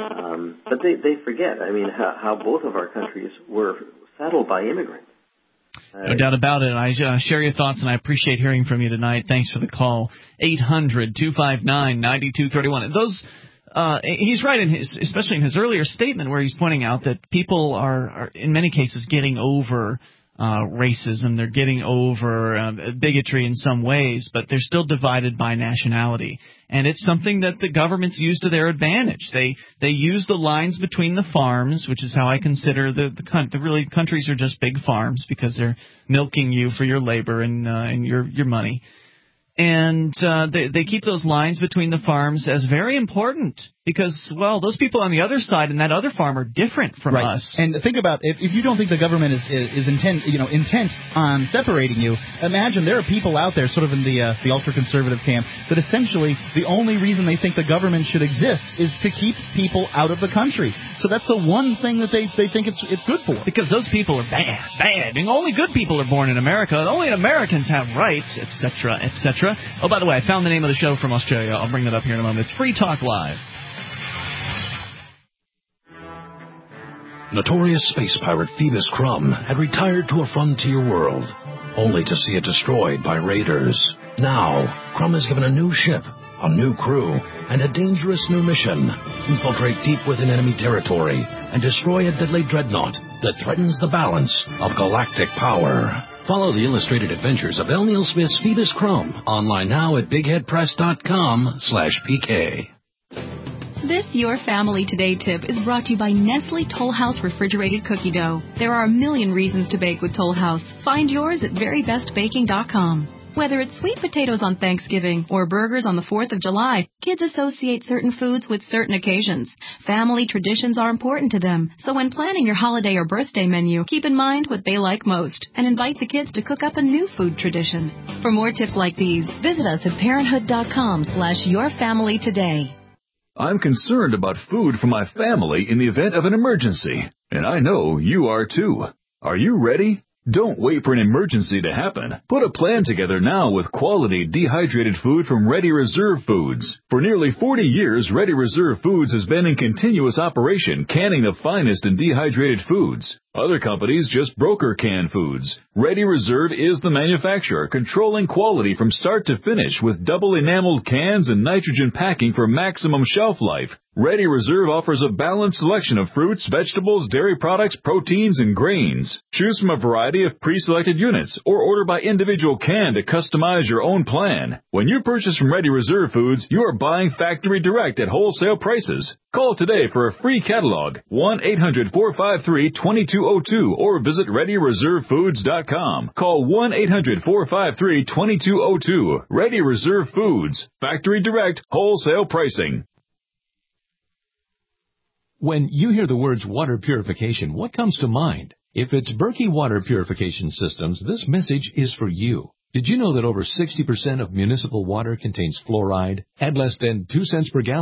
Um, but they they forget, I mean, how, how both of our countries were settled by immigrants. Uh, No doubt about it. I uh, share your thoughts, and I appreciate hearing from you tonight. Thanks for the call. eight hundred two five nine nine two three one. Those. Uh, he's right in his, especially in his earlier statement, where he's pointing out that people are, are in many cases, getting over uh, racism. They're getting over uh, bigotry in some ways, but they're still divided by nationality. And it's something that the governments use to their advantage. They they use the lines between the farms, which is how I consider the the, the really countries are just big farms because they're milking you for your labor and uh, and your your money. And uh, they, they keep those lines between the farms as very important because, well, those people on the other side and that other farm are different from right. us. And think about if, if you don't think the government is is, is intent you know intent on separating you, imagine there are people out there sort of in the uh, the ultra conservative camp that essentially the only reason they think the government should exist is to keep people out of the country. So that's the one thing that they, they think it's it's good for. Because those people are bad, bad. And only good people are born in America. Only Americans have rights, et cetera, et cetera. Oh, by the way, I found the name of the show from Australia. I'll bring that up here in a moment. It's Free Talk Live. Notorious space pirate Phoebus Crumb had retired to a frontier world, only to see it destroyed by raiders. Now, Crumb is given a new ship, a new crew, and a dangerous new mission: infiltrate deep within enemy territory and destroy a deadly dreadnought that threatens the balance of galactic power. Follow the illustrated adventures of L. Neil Smith's Phoebus Crumb online now at bigheadpress.com slash PK. This Your Family Today tip is brought to you by Nestle Toll House Refrigerated Cookie Dough. There are a million reasons to bake with Toll House. Find yours at very best baking dot com. Whether it's sweet potatoes on Thanksgiving or burgers on the fourth of July, kids associate certain foods with certain occasions. Family traditions are important to them, so when planning your holiday or birthday menu, keep in mind what they like most and invite the kids to cook up a new food tradition. For more tips like these, visit us at parenthood.com slash yourfamilytoday. I'm concerned about food for my family in the event of an emergency, and I know you are too. Are you ready? Don't wait for an emergency to happen. Put a plan together now with quality dehydrated food from Ready Reserve Foods. For nearly forty years, Ready Reserve Foods has been in continuous operation, canning the finest in dehydrated foods. Other companies just broker canned foods. Ready Reserve is the manufacturer, controlling quality from start to finish with double enameled cans and nitrogen packing for maximum shelf life. Ready Reserve offers a balanced selection of fruits, vegetables, dairy products, proteins, and grains. Choose from a variety of pre-selected units or order by individual can to customize your own plan. When you purchase from Ready Reserve Foods, you are buying factory direct at wholesale prices. Call today for a free catalog, one eight hundred four five three two two zero two, or visit ready reserve foods dot com. Call one eight hundred four five three two two zero two. Ready Reserve Foods. Factory direct, wholesale pricing. When you hear the words water purification, what comes to mind? If it's Berkey Water Purification Systems, this message is for you. Did you know that over sixty percent of municipal water contains fluoride at less than two cents per gallon?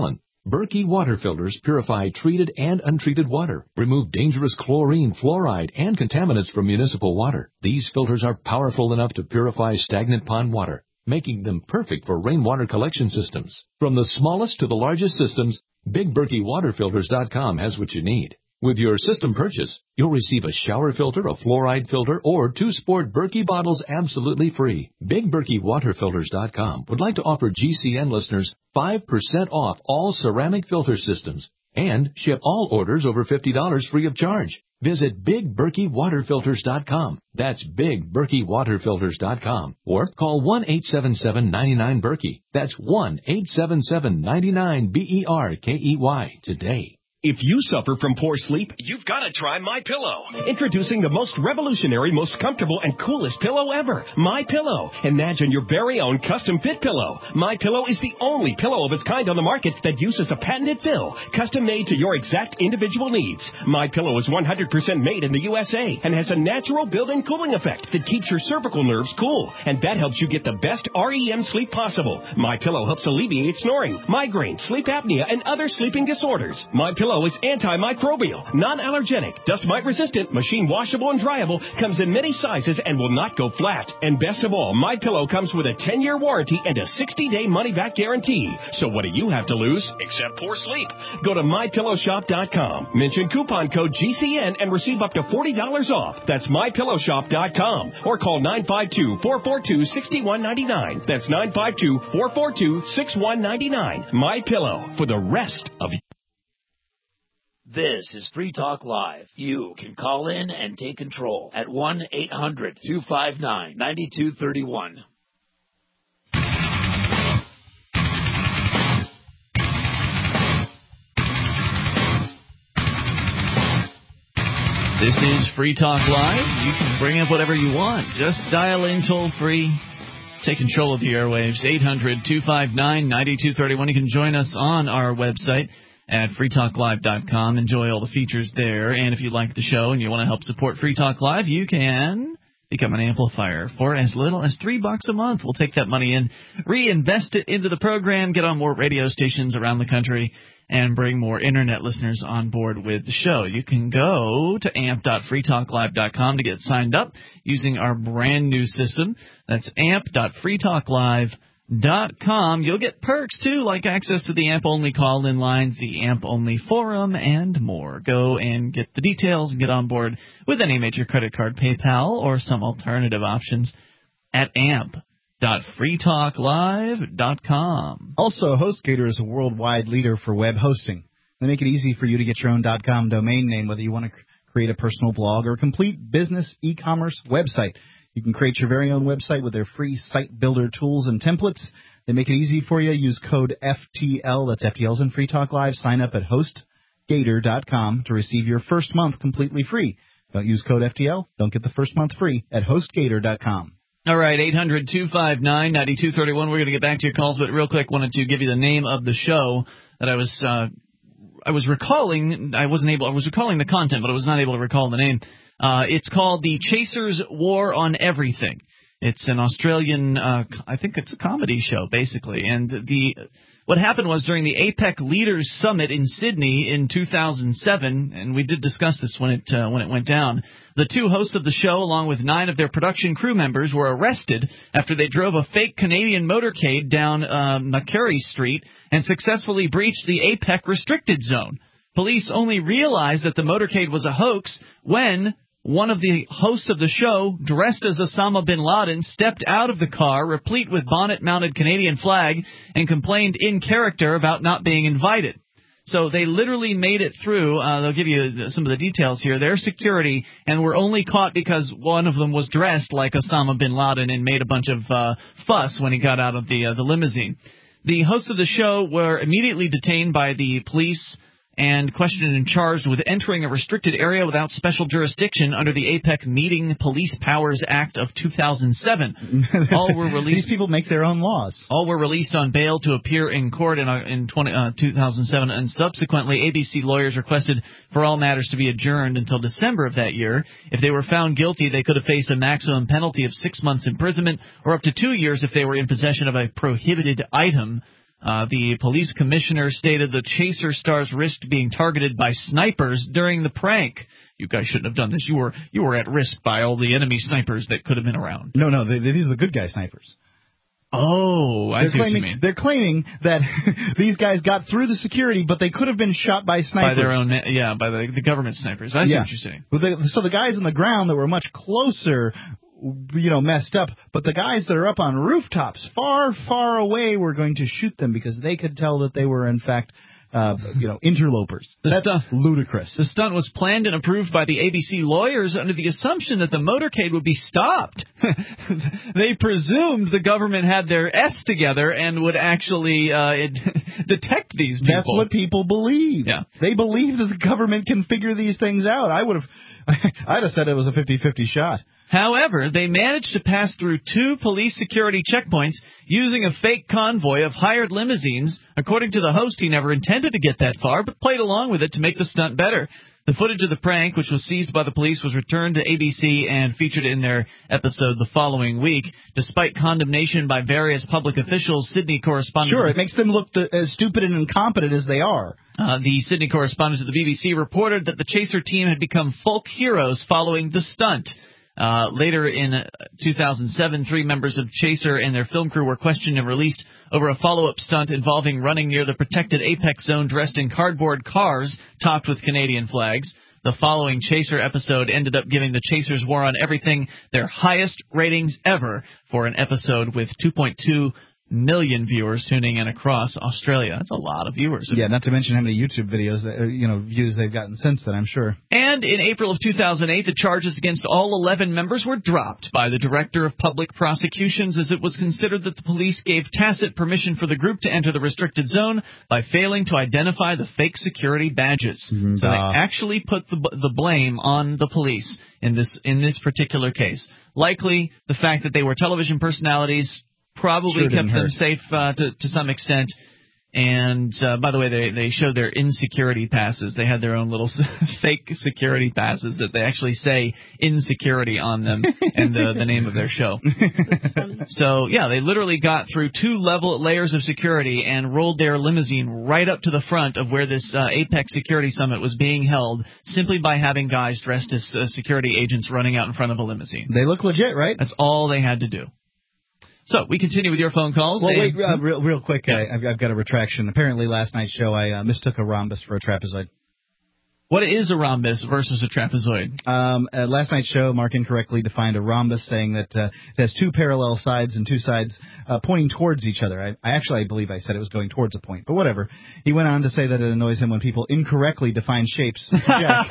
Berkey water filters purify treated and untreated water, remove dangerous chlorine, fluoride, and contaminants from municipal water. These filters are powerful enough to purify stagnant pond water, making them perfect for rainwater collection systems. From the smallest to the largest systems, Big Berkey Water Filters dot com has what you need. With your system purchase, you'll receive a shower filter, a fluoride filter, or two sport Berkey bottles absolutely free. Big Berkey Water Filters dot com would like to offer G C N listeners five percent off all ceramic filter systems and ship all orders over fifty dollars free of charge. Visit Big Berkey Water Filters dot com. That's Big Berkey Water Filters dot com. Or call one eight seven seven, nine nine, Berkey. That's one eight seven seven, nine nine, B E R K E Y today. If you suffer from poor sleep, you've got to try MyPillow. Introducing the most revolutionary, most comfortable, and coolest pillow ever, MyPillow. Imagine your very own custom-fit pillow. MyPillow is the only pillow of its kind on the market that uses a patented fill, custom-made to your exact individual needs. MyPillow is one hundred percent made in the U S A and has a natural built-in cooling effect that keeps your cervical nerves cool, and that helps you get the best R E M sleep possible. MyPillow helps alleviate snoring, migraine, sleep apnea, and other sleeping disorders. MyPillow is antimicrobial, non-allergenic, dust mite resistant, machine washable and dryable, comes in many sizes and will not go flat. And best of all, MyPillow comes with a ten-year warranty and a sixty-day money-back guarantee. So what do you have to lose except poor sleep? Go to My Pillow Shop dot com, mention coupon code G C N and receive up to forty dollars off. That's My Pillow Shop dot com or call nine five two, four four two, six one nine nine. That's nine five two, four four two, six one nine nine. MyPillow, for the rest of you. This is Free Talk Live. You can call in and take control at one eight hundred, two five nine, nine two three one. This is Free Talk Live. You can bring up whatever you want. Just dial in toll free. Take control of the airwaves. eight hundred, two five nine, nine two three one. You can join us on our website at free talk live dot com. Enjoy all the features there. And if you like the show and you want to help support Free Talk Live, you can become an amplifier for as little as three bucks a month. We'll take that money in, reinvest it into the program, get on more radio stations around the country, and bring more internet listeners on board with the show. You can go to amp dot free talk live dot com to get signed up using our brand new system. That's amp dot free talk live dot com. You'll get perks, too, like access to the A M P-only call-in lines, the A M P-only forum, and more. Go and get the details and get on board with any major credit card, PayPal, or some alternative options at amp dot free talk live dot com. Also, HostGator is a worldwide leader for web hosting. They make it easy for you to get your own .com domain name, whether you want to create a personal blog or a complete business e-commerce website. You can create your very own website with their free site builder tools and templates. They make it easy for you. Use code F T L, that's F T L's in Free Talk Live. Sign up at host gator dot com to receive your first month completely free. Don't use code F T L. Don't get the first month free at host gator dot com. All right, eight hundred, two five nine, nine two three one. We're going to get back to your calls, but real quick, wanted to give you the name of the show that I was uh, I was recalling. I wasn't able. I was recalling the content, but I was not able to recall the name. Uh, it's called The Chasers' War on Everything. It's an Australian, uh, I think it's a comedy show, basically. And the what happened was during the APEC Leaders Summit in Sydney in two thousand seven, and we did discuss this when it uh, when it went down, the two hosts of the show, along with nine of their production crew members, were arrested after they drove a fake Canadian motorcade down uh, Macquarie Street and successfully breached the APEC restricted zone. Police only realized that the motorcade was a hoax when one of the hosts of the show, dressed as Osama bin Laden, stepped out of the car, replete with bonnet-mounted Canadian flag, and complained in character about not being invited. So they literally made it through. Uh, they'll give you some of the details here. Their security, and were only caught because one of them was dressed like Osama bin Laden and made a bunch of uh, fuss when he got out of the uh, the limousine. The hosts of the show were immediately detained by the police and questioned and charged with entering a restricted area without special jurisdiction under the APEC Meeting Police Powers Act of two thousand seven. All were released. These people make their own laws. All were released on bail to appear in court in, uh, in twenty, uh, two thousand seven, and subsequently A B C lawyers requested for all matters to be adjourned until December of that year. If they were found guilty, they could have faced a maximum penalty of six months imprisonment or up to two years if they were in possession of a prohibited item. Uh, the police commissioner stated the chaser stars risked being targeted by snipers during the prank. You guys shouldn't have done this. You were you were at risk by all the enemy snipers that could have been around. No, no, they, these are the good guy snipers. Oh, I they're see claiming, what you mean. They're claiming that these guys got through the security, but they could have been shot by snipers. By their own, yeah, by the, the government snipers. I see yeah. what you're saying. Well, the, so the guys on the ground that were much closer, you know, messed up, but the guys that are up on rooftops, far, far away, were going to shoot them because they could tell that they were, in fact, Uh, you know, interlopers. The That's stunt, ludicrous. The stunt was planned and approved by the A B C lawyers under the assumption that the motorcade would be stopped. They presumed the government had their S together and would actually uh, it, detect these people. That's what people believe. Yeah. They believe that the government can figure these things out. I would have, I'd have said it was a fifty-fifty shot. However, they managed to pass through two police security checkpoints using a fake convoy of hired limousines. According to the host, he never intended to get that far, but played along with it to make the stunt better. The footage of the prank, which was seized by the police, was returned to A B C and featured in their episode the following week. Despite condemnation by various public officials, Sydney correspondent... Sure, it makes them look the, as stupid and incompetent as they are. Uh, the Sydney correspondent of the B B C reported that the Chaser team had become folk heroes following the stunt. Uh, later in two thousand seven, three members of Chaser and their film crew were questioned and released over a follow-up stunt involving running near the protected apex zone dressed in cardboard cars topped with Canadian flags. The following Chaser episode ended up giving the Chasers War on Everything their highest ratings ever for an episode with two point two million viewers tuning in across Australia. That's a lot of viewers. Yeah, not to mention how many YouTube videos, that, you know, views they've gotten since then, I'm sure. And in April of two thousand eight, the charges against all eleven members were dropped by the Director of Public Prosecutions as it was considered that the police gave tacit permission for the group to enter the restricted zone by failing to identify the fake security badges. Mm, so they uh, actually put the the blame on the police in this in this particular case. Likely the fact that they were television personalities probably sure kept them hurt. safe uh, to, to some extent. And, uh, by the way, they, they showed their insecurity passes. They had their own little fake security passes that they actually say insecurity on them and the, the name of their show. So, yeah, they literally got through two level layers of security and rolled their limousine right up to the front of where this uh, Apex Security Summit was being held simply by having guys dressed as uh, security agents running out in front of a limousine. They look legit, right? That's all they had to do. So, we continue with your phone calls. Well, and, wait, uh, real, real quick, yeah. I, I've, I've got a retraction. Apparently, last night's show, I uh, mistook a rhombus for a trapezoid. What is a rhombus versus a trapezoid? Um, uh, last night's show, Mark incorrectly defined a rhombus, saying that uh, it has two parallel sides and two sides uh, pointing towards each other. I, I actually, I believe I said it was going towards a point, but whatever. He went on to say that it annoys him when people incorrectly define shapes. A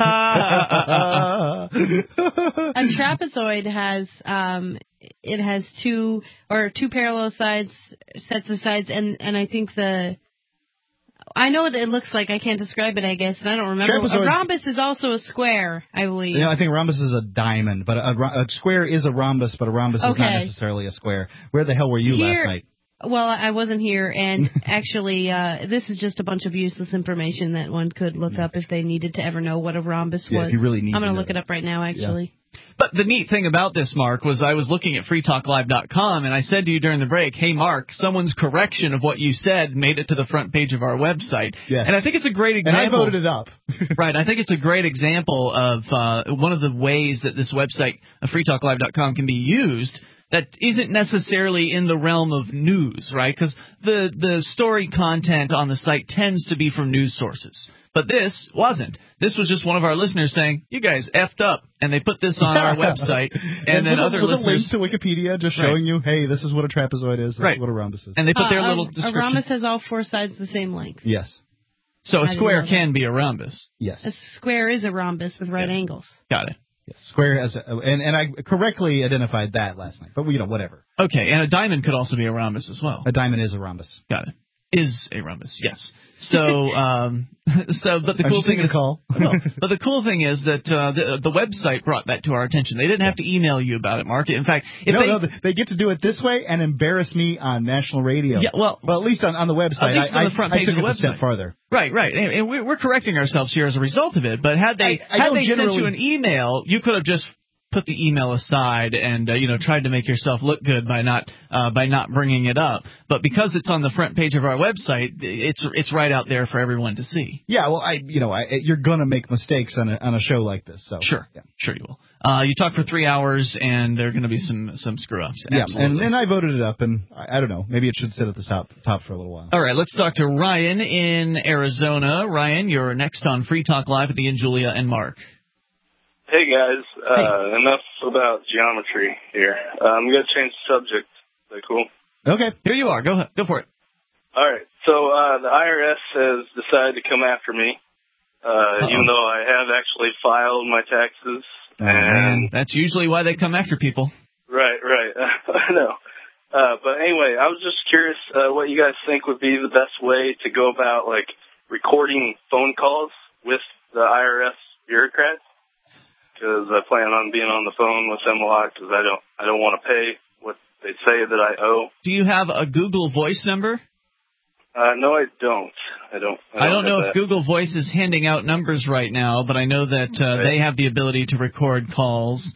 trapezoid has um, it has two or two parallel sides, sets of sides, and and I think the. I know what it looks like. I can't describe it, I guess, and I don't remember. Trapezoid. A rhombus is also a square, I believe. You know, I think a rhombus is a diamond, but a, a square is a rhombus, but a rhombus okay. is not necessarily a square. Where the hell were you here, last night? Well, I wasn't here, and actually, uh, this is just a bunch of useless information that one could look up if they needed to ever know what a rhombus yeah, was. If you really need I'm going to look it up right now, actually. Yeah. But the neat thing about this, Mark, was I was looking at free talk live dot com, and I said to you during the break, hey, Mark, someone's correction of what you said made it to the front page of our website. Yes. And I think it's a great example. And I voted it up. Right. I think it's a great example of uh, one of the ways that this website, free talk live dot com, can be used that isn't necessarily in the realm of news, right? Because the, the story content on the site tends to be from news sources. But this wasn't. This was just one of our listeners saying, you guys effed up. And they put this on our website. And, and then with other a, with listeners. a link to Wikipedia just Right. showing you, hey, this is what a trapezoid is. This Right. is what a rhombus is. And they put their Uh, little a, description. a rhombus has all four sides the same length. Yes. So a I didn't square know that. can be a rhombus. Yes. A square is a rhombus with right Yeah. angles. Got it. Yes. Square has a, and, and I correctly identified that last night. But, you know, whatever. Okay, and a diamond could also be a rhombus as well. A diamond is a rhombus. Got it. Is a rhombus, yes. So, um, so, but the I'm cool just thing taking is, a call. no, but the cool thing is that uh, the the website brought that to our attention. They didn't have to email you about it, Mark. In fact, if no, they, no, they get to do it this way and embarrass me on national radio. Yeah, well, well, at least on, on the website, at least I, on the front I, page I of took the it a step website. farther. Right, right, and, and we're correcting ourselves here as a result of it. But had they I- I had don't they sent generally- you an email, you could have just put the email aside and uh, you know tried to make yourself look good by not uh, by not bringing it up. But because it's on the front page of our website, it's it's right out there for everyone to see. Yeah, well, I you know I, you're gonna make mistakes on a on a show like this, so sure, yeah. sure you will. Uh, you talk for three hours, and there are going to be some some screw ups. Yeah, and, and I voted it up, and I, I don't know, maybe it should sit at the top top for a little while. All right, let's talk to Ryan in Arizona. Ryan, you're next on Free Talk Live with Ian, Julia, and Mark. Hey guys, uh, hey. enough about geometry here. Uh, I'm going to change the subject. Is that cool? Okay, here you are. Go ahead. Go for it. All right. So uh, the I R S has decided to come after me, uh, even though I have actually filed my taxes. Oh, and man. That's usually why they come after people. Right, right. I know. Uh, but anyway, I was just curious uh, what you guys think would be the best way to go about, like, recording phone calls with the I R S bureaucrats. Because I plan on being on the phone with them a lot because I don't, I don't want to pay what they say that I owe. Do you have a Google Voice number? Uh, no, I don't. I don't. I don't, I don't know that. if Google Voice is handing out numbers right now, but I know that uh, right. they have the ability to record calls.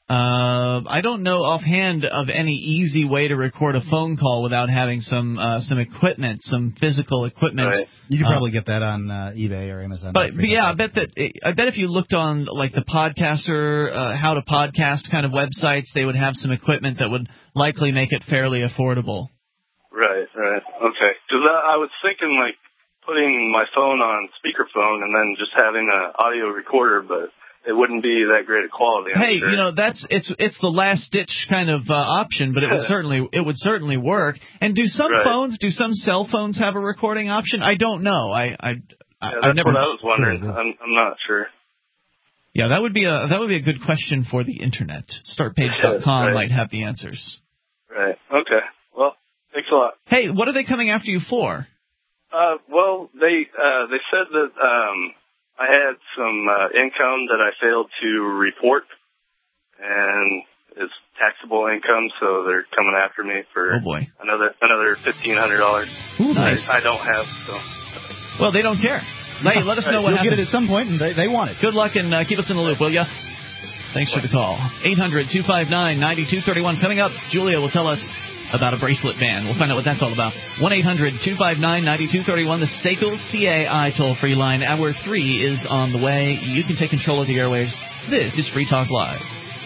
Uh, I don't know offhand of any easy way to record a phone call without having some uh, some equipment, some physical equipment. Right. You could uh, probably get that on uh, eBay or Amazon. But, but yeah, I bet that I bet if you looked on like the podcaster, uh, how to podcast kind of websites, they would have some equipment that would likely make it fairly affordable. Right, right, okay. Because I, I was thinking like putting my phone on speakerphone and then just having an audio recorder, but it wouldn't be that great a quality. I'm Hey, sure. you know that's it's it's the last ditch kind of uh, option, but it would certainly it would certainly work. And do some right. phones, do some cell phones have a recording option? I don't know. I I, I yeah, that's I've never. what I was wondering. I'm I'm not sure. Yeah, that would be a that would be a good question for the internet. Start page dot com right. might have the answers. Right. Okay. Well, thanks a lot. Hey, what are they coming after you for? Uh, well, they uh they said that um. I had some uh, income that I failed to report, and it's taxable income, so they're coming after me for oh boy. another another fifteen hundred dollars. Nice. I, I don't have, so. Well, they don't care. Hey, let us know what You'll happens. get it at some point, and they, they want it. Good luck, and uh, keep us in the loop, will ya? Thanks for the call. eight hundred two five nine nine two three one. Coming up, Julia will tell us about a bracelet ban. We'll find out what that's all about. one eight hundred two five nine nine two three one, the S A C L C A I toll-free line. Hour three is on the way. You can take control of the airwaves. This is Free Talk Live.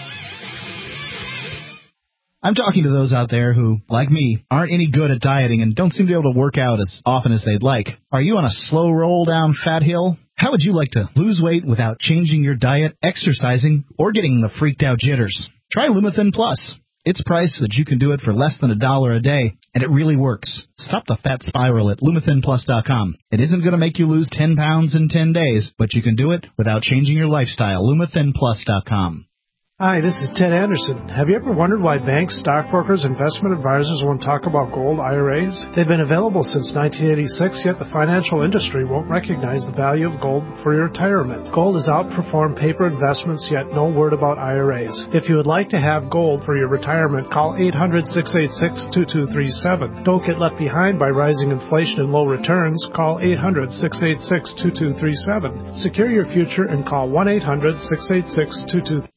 I'm talking to those out there who, like me, aren't any good at dieting and don't seem to be able to work out as often as they'd like. Are you on a slow roll down fat hill? How would you like to lose weight without changing your diet, exercising, or getting the freaked out jitters? Try Lumithin Plus. It's priced so that you can do it for less than a dollar a day, and it really works. Stop the fat spiral at Lumithin Plus dot com. It isn't going to make you lose ten pounds in ten days, but you can do it without changing your lifestyle. Lumithin Plus dot com. Hi, this is Ted Anderson. Have you ever wondered why banks, stockbrokers, investment advisors won't talk about gold I R As? They've been available since nineteen eighty-six, yet the financial industry won't recognize the value of gold for your retirement. Gold has outperformed paper investments, yet no word about I R As. If you would like to have gold for your retirement, call eight hundred six eight six two two three seven. Don't get left behind by rising inflation and low returns. Call eight hundred six eight six two two three seven. Secure your future and call one eight hundred six eight six two two three seven.